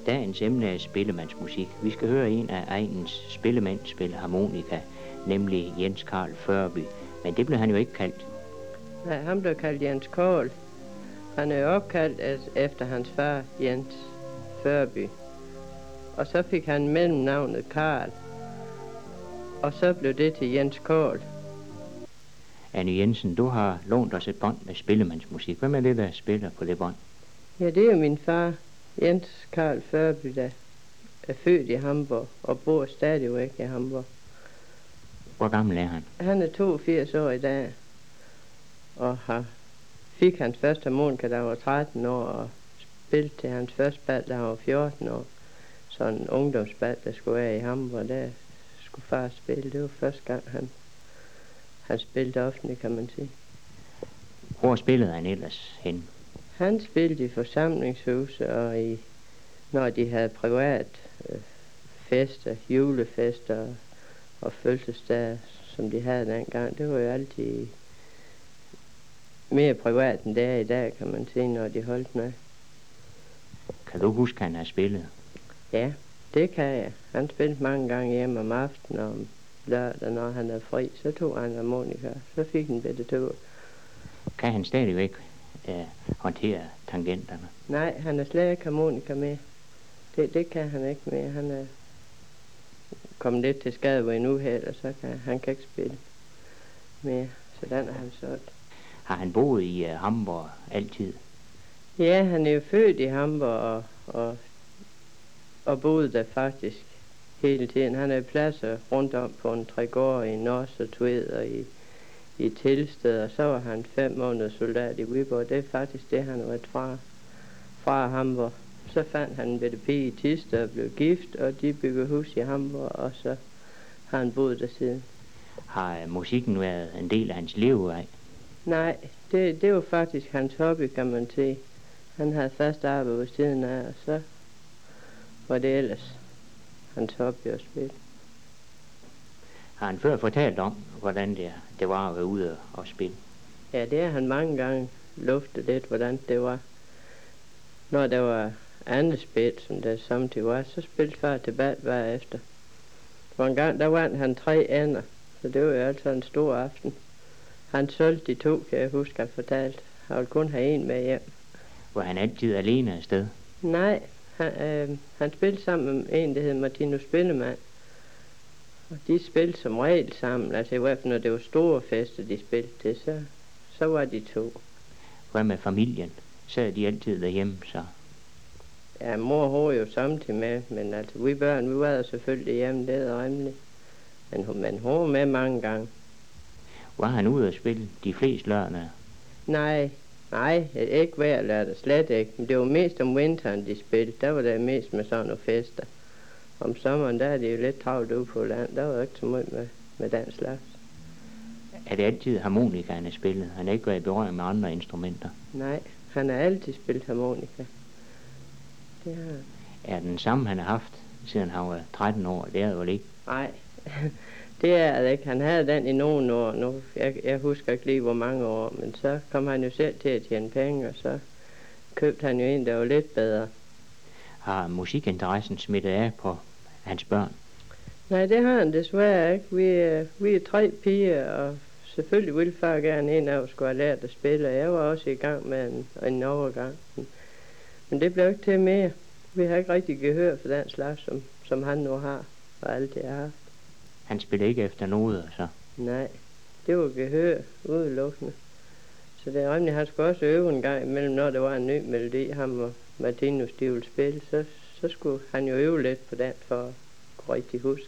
Dagens emne er spillemandsmusik. Vi skal høre en af egens spillemænd spille harmonika, nemlig Jens Karl Førby. Men det blev han jo ikke kaldt. Nej, han blev kaldt Jens Karl. Han er jo opkaldt efter hans far, Jens Førby. Og så fik han mellemnavnet Karl. Og så blev det til Jens Karl. Anny Jensen, du har lånt os et bånd med spillemandsmusik. Hvem er det, der spiller på det bånd? Ja, det er min far, Jens Karl Førby, der er født i Hamburg og bor stadigvæk i Hamburg. Hvor gammel er han? Han er 82 år i dag, og fik hans første harmonika, da han var 13 år, og spillede til hans første bal, da han var 14 år. Sådan en ungdomsbal, der skulle være i Hamburg, der skulle far spille. Det var første gang, han spillede offentligt, kan man sige. Hvor spillede han ellers hen? Han spillede i forsamlingshuse, og når de havde privat fester, julefester og fødselsdage, som de havde dengang. Det var jo altid mere privat end det er i dag, kan man sige, når de holdt noget. Kan du huske, han har spillet? Ja, det kan jeg. Han spillede mange gange hjemme om aftenen og om lørdag, når han er fri. Så tog han harmonika, så fik han bedre tur. Kan han stadigvæk håndtere tangenterne? Nej, han er slet ikke harmonika med. Det kan han ikke mere. Han er kommet lidt til skade ved en uheld, og så kan han ikke spille mere. Så den er han solgt. Har han boet i Hamburg altid? Ja, han er jo født i Hamburg og boede der faktisk hele tiden. Han er pladser rundt om på en trægård i Nors og Tved og i Tilsted, og så var han 5 måneder soldat i Viborg. Det er faktisk det, han har været fra Hamburg. Så fandt han en bitte pige i Tisted og blev gift, og de byggede hus i Hamburg, og så har han boet der siden. Har musikken været en del af hans levevej? Nej, det var faktisk hans hobby, kan man sige. Han havde fast arbejde ved siden af, og så var det ellers hans hobby at spille. Har han før fortalt om, hvordan det var at være ude og spille? Ja, det har han mange gange luftet lidt, hvordan det var. Når der var andet spil, som der samtidig var, så spillede far til bal hver efter. For en gang, der vandt han 3 ender, så det var jo altså en stor aften. Han solgte de 2, kan jeg huske, han fortalte. Han ville kun have 1 med hjem. Var han altid alene afsted? Nej, han spillede sammen med en, der hed Martinus Spillemand. Og de spillede som regel sammen, altså i hvert fald når det var store fester, de spillede til, så var de 2. Hvad med familien? Sad de altid derhjemme, så? Ja, mor og jo samtidig med, men altså vi børn, vi var selvfølgelig hjemme, det er rimeligt. Men hun var med mange gange. Var han ude at spille de fleste lørdag? Nej, ikke hver lørdag, slet ikke. Men det var mest om vinteren, de spillede. Der var det mest med sådan nogle fester. Om sommeren, der er det jo lidt travlt ude på land. Der var ikke så meget med den slags. Er det altid harmonika, han har spillet? Han har ikke været i berøring med andre instrumenter? Nej, han har altid spillet harmonika. Det har. Er den samme, han har haft, siden han var 13 år? Det er det vel ikke? Nej, det er det ikke. Han havde den i nogle år nu. Jeg husker ikke lige, hvor mange år, men så kom han jo selv til at tjene penge, og så købte han jo en, der var lidt bedre. Har musikinteressen smittet af på hans børn? Nej, det har han desværre ikke. Vi er 3 piger, og selvfølgelig ville far gerne en af os skulle have lært at spille. Jeg var også i gang med en overgang. Men det blev ikke til mere. Vi har ikke rigtig gehør for den slags, som han nu har, og alt det har haft. Han spiller ikke efter noder, så? Nej, det var gehør udelukkende. Så det er rimeligt, han skulle også øve en gang imellem, når der var en ny melodi, ham og Martinus, de ville spille, så skulle han jo øve lidt på den, for at kunne rigtig huske.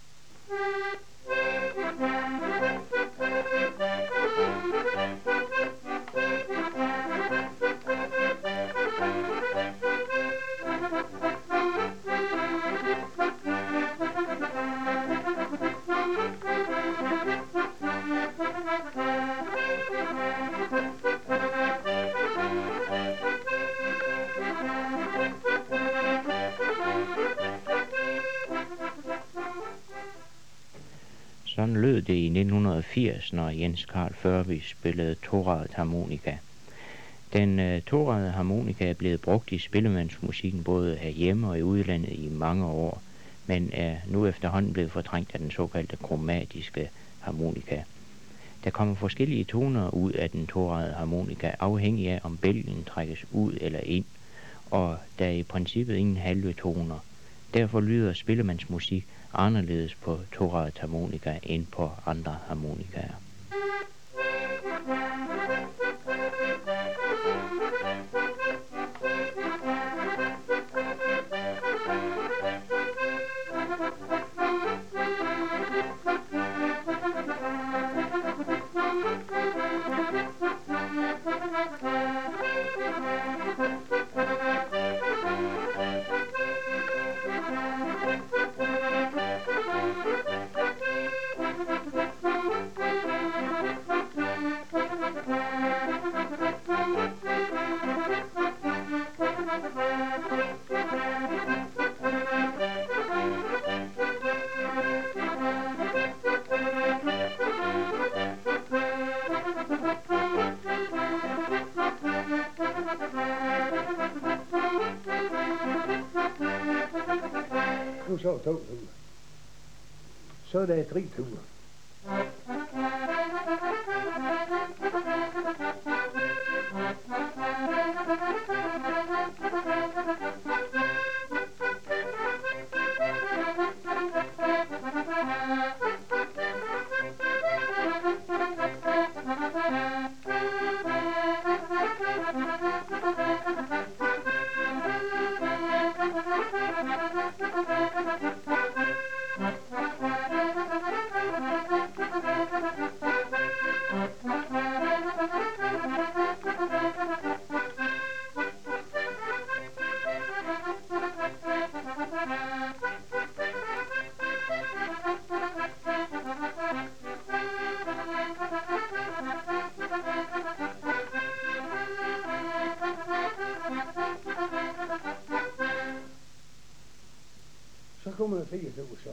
Sådan lød det i 1980, når Jens Karl Førby spillede toradet harmonika. Den toradede harmonika er blevet brugt i spillemandsmusikken både herhjemme og i udlandet i mange år, men er nu efterhånden blevet fortrængt af den såkaldte kromatiske harmonika. Der kommer forskellige toner ud af den toradede harmonika, afhængig af om bælgen trækkes ud eller ind, og der er i princippet ingen halve toner. Derfor lyder spillemandsmusik anderledes på toradet harmonika end på andre harmonikaer. Nu så 2 ture. Så er der 3 ture. Så kommer der 4 ture så.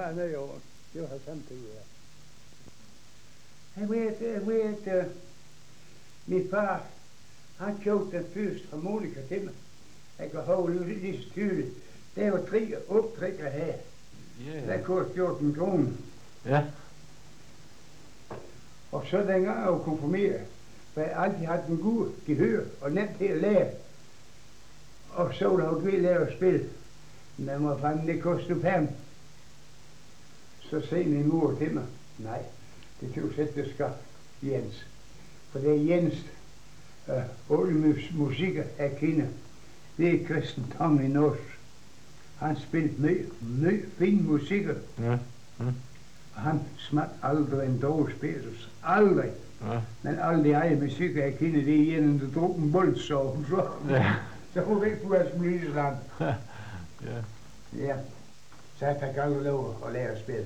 hernede over. Det var samtidig, ja. Jeg ved, min far, han købte den første harmonika til mig. Jeg kan huske det lige så tydeligt. Der var 3 optrækker her. Yeah. Der kostede 14 kroner. Ja. Og så dengang jeg var konfirmeret, for jeg altid haft en god gehør og nemt til at lære. Og så var der jo lære at spille. Men jeg må fanden, det kostede 5. Så sagde min mor til mig, nej, det kan du sætte det skal, Jens. For det er Jens, alle musikker jeg kender. Det er Christian Tang i norsk. Han spillede meget fin musikker. Ja. Og han smagte aldrig en dårlig spiritus. Aldrig. Ja. Men alle de egne musikker jeg kender, det er en, der drog en boldsov. Ja. Så hun væk på hans Myseland. Ja. Ja. Så jeg fik aldrig lov at lære at spille.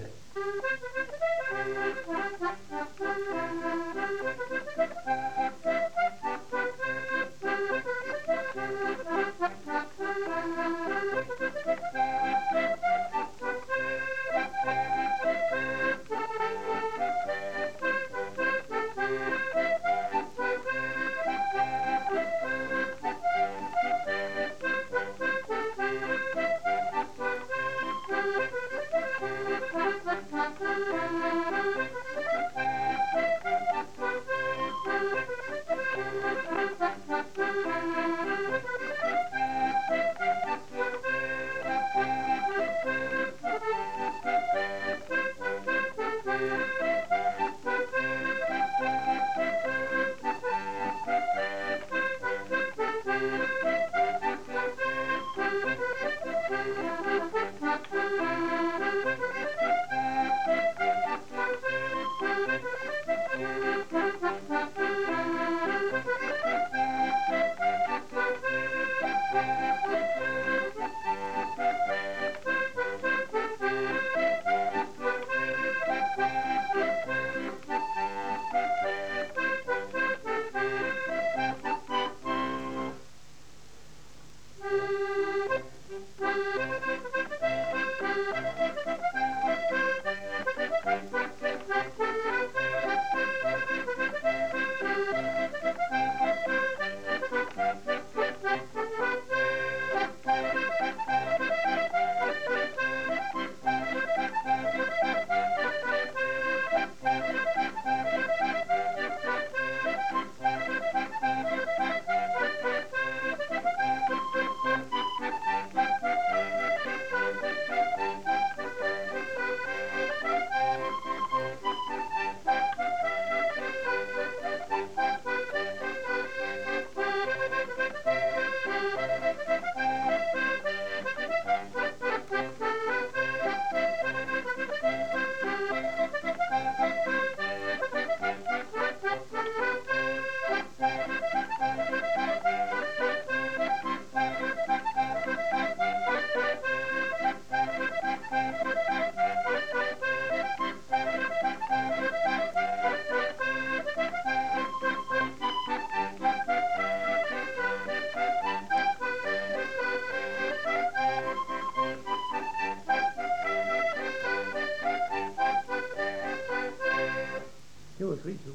Det var 3 ture.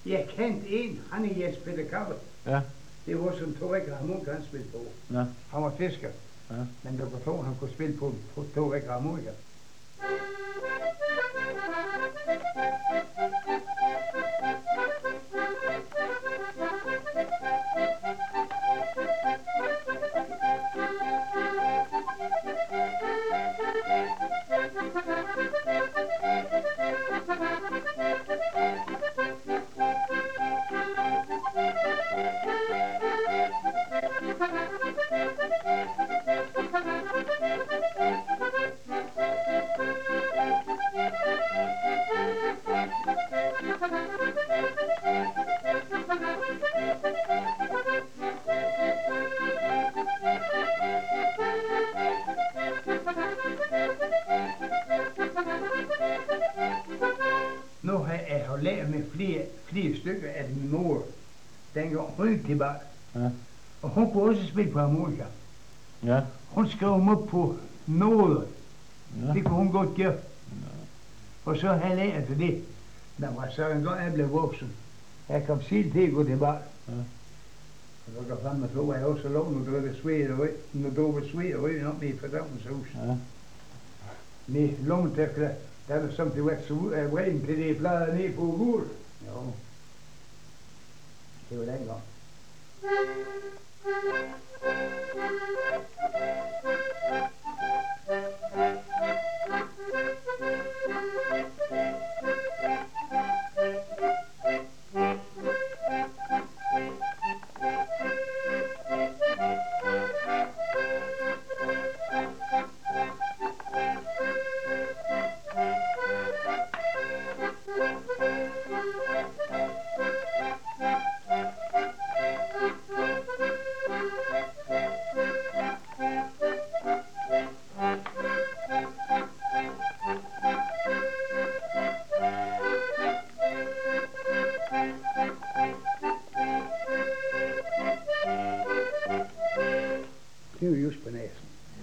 Jeg kendte en, han er Jes Peter Kappe. Ja. Det var som to rækker harmonika, han spillede på. Ja. Han var fisker. Ja. Men du kan tro, han kunne spille på to rækker harmonika. Nu har jeg lært med flere stykker af min mor. Dengang hun gik tilbage. Ja. Og hun kunne også spille på harmonika. Ja. Hun skrev dem op på noder. Ja. Det kunne hun godt gøre. Og så har jeg lært til det. Der var så en gang, jeg blev voksen. Jeg kom selv til at gå tilbage. Ja. Og så går frem og så, jeg også lov, nu drikker sved og røg. Nu drikker sved og røg op i fordagens hus. Ja. Med lommetørklæder, der er som det var så ud af vejen til det bladet ned på gul. Jo. Det var dengang. Det er jo just på næsen.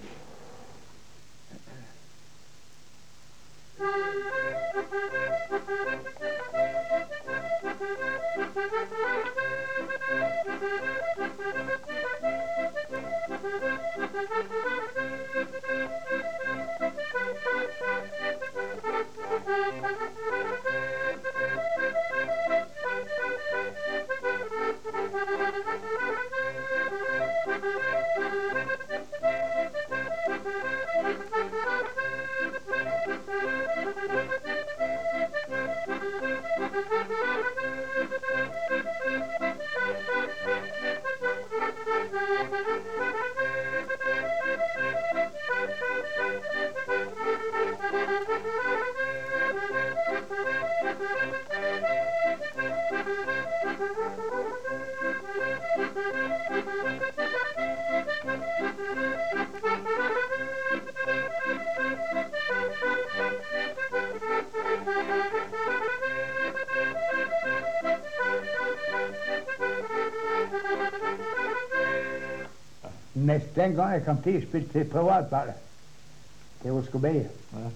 Men dengang jeg kom til at spille til privatballer, det var sgu bedre. Ja.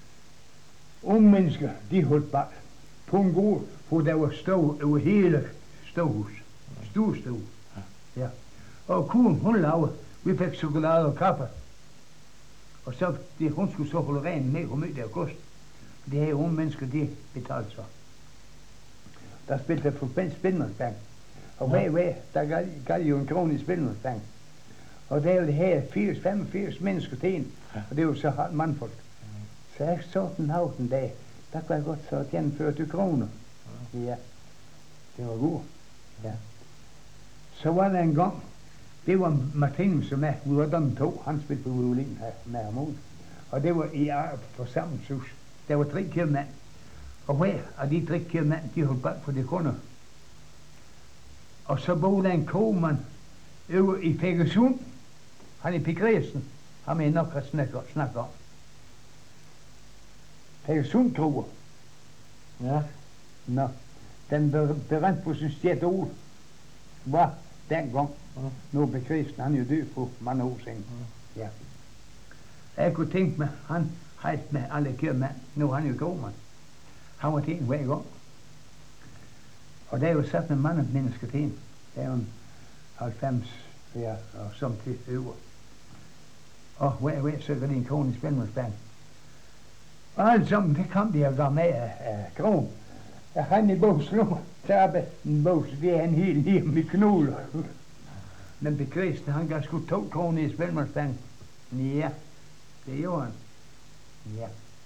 Unge mennesker, de holdt ball på en gård, hvor der var stov over hele stovhus. Stue. Ja. Og konen, hun lavede, vi fik chokolade og kaffe. Og så, hun skulle så holde renen ned, hvor mødte der kost. Det her unge mennesker, de betalte så. Der spilte jeg for spilmandsbank. Og hver, der gav jo en krone i spilmandsbank. Og der var det her 85 mennesker til en, og det var så halvt mandfolk. Så jeg så den hav den dag, der kunne jeg godt så gennemføre 20 kroner. Ja, det var god. Ja. Så var der en gang, det var Martin, som er, vi var dem to, han spillede på violin her med harmon. Og det var i forsamlingshus. Der var 3 købmænd. Og hver af de 3 købmænd, de holdt bag for de kunder. Og så boede der en kogemand over i Fækkersund. Han er Pigresen. Han er nok at snakke om. Fækkersund kroger. Ja. Nå, den berømt på sin stjæt var dengang. Nu er Pigresen, han er jo død for mange år siden. Ja. Jeg kunne tænke mig, han hejste med alle købmænd. Nu er han jo gårdmand. Han var til hver gang. Og der er jo sat med mange mennesker til. Der er jo en 90 der, og som til øver. Og hver søger din kone i spilmandsband. Og alt sammen, det kom de og gav med af krogen. Jeg har en i bogslummer, tabe en bogs, det er en helt lige med knugler. Men bekriste, han gav sgu 2 kroner i spilmandsband. Ja, det gjorde han. Ja.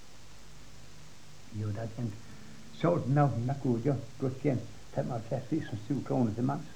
Jo, der den så den af, den er god, jo. Godt kendt. 75 7 kroner til mands.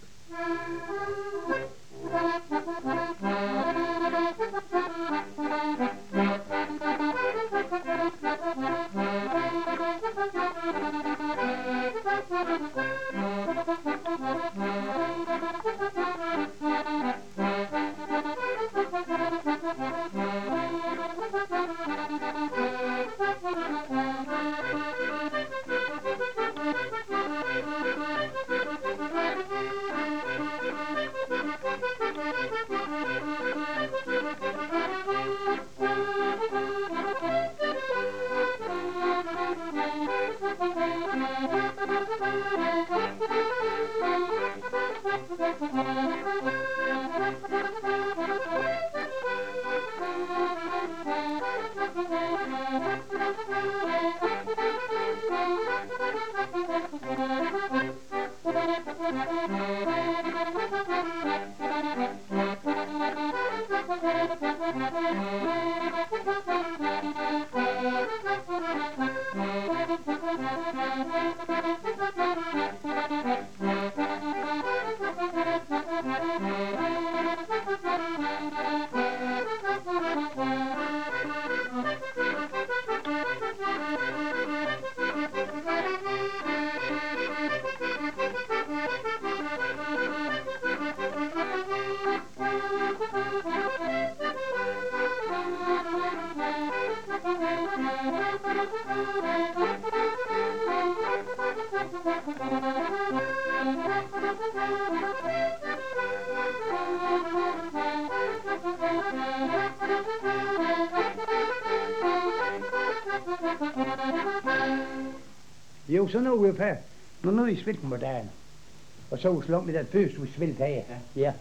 Jo, så når vi jo på. Nu er vi svilt på dagen. Og så slår vi den første, vi svilt af. Ja.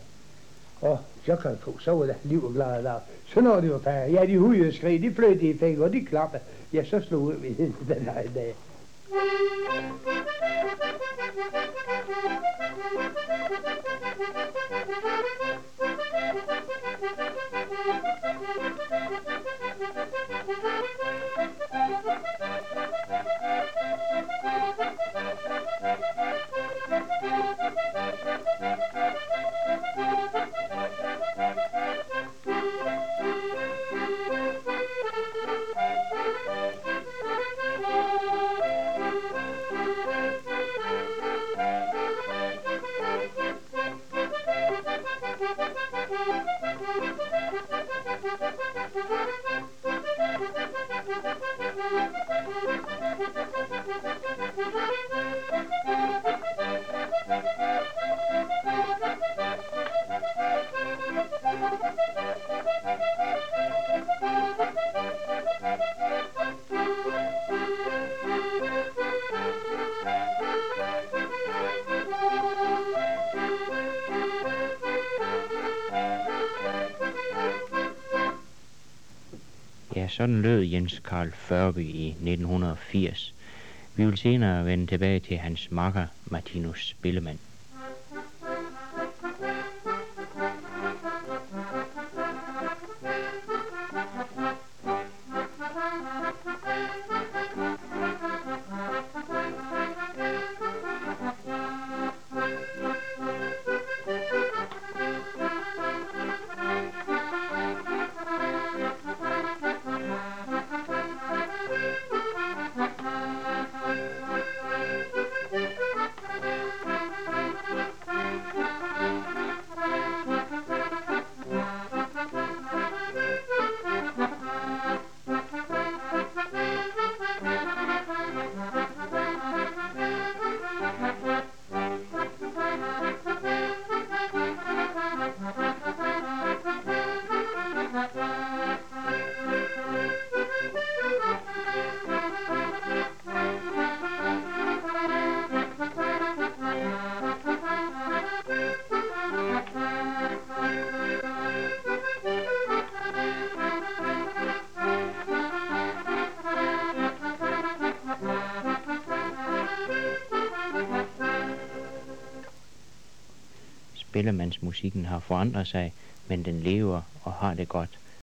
Og så kan jeg på, så var der liv og glade der. Så når det jo på. Ja, de hudede og skrig, de flød i fæng, og de klappede. Ja, så slog vi den her dag. Ja, sådan lød Jens Karl Førby i 1980. Vi vil senere vende tilbage til hans makker Martinus Spillemann. spillemandsmusikken har forandret sig, men den lever og har det godt.